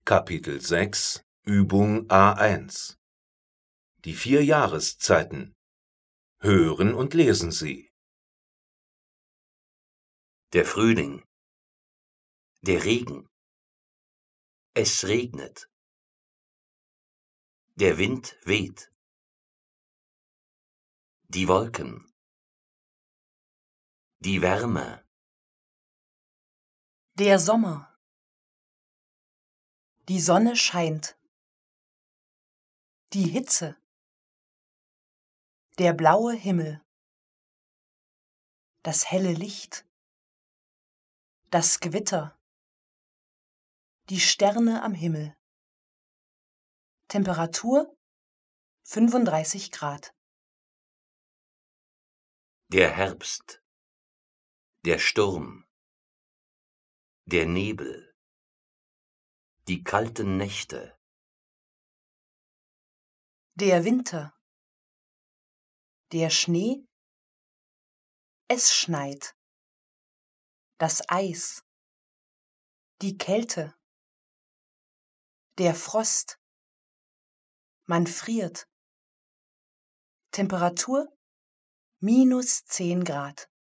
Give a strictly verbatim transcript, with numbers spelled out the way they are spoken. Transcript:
Kapitel sechs, Übung A eins. Die vier Jahreszeiten. Hören und lesen Sie. Der Frühling. Der Regen. Es regnet. Der Wind weht. Die Wolken. Die Wärme. Der Sommer. Die Sonne scheint. Die Hitze. Der blaue Himmel. Das helle Licht. Das Gewitter. Die Sterne am Himmel. Temperatur fünfunddreißig Grad. Der Herbst. Der Sturm. Der Nebel. Die kalten Nächte. Der Winter. Der Schnee. Es schneit. Das Eis. Die Kälte. Der Frost. Man friert. Temperatur minus zehn Grad.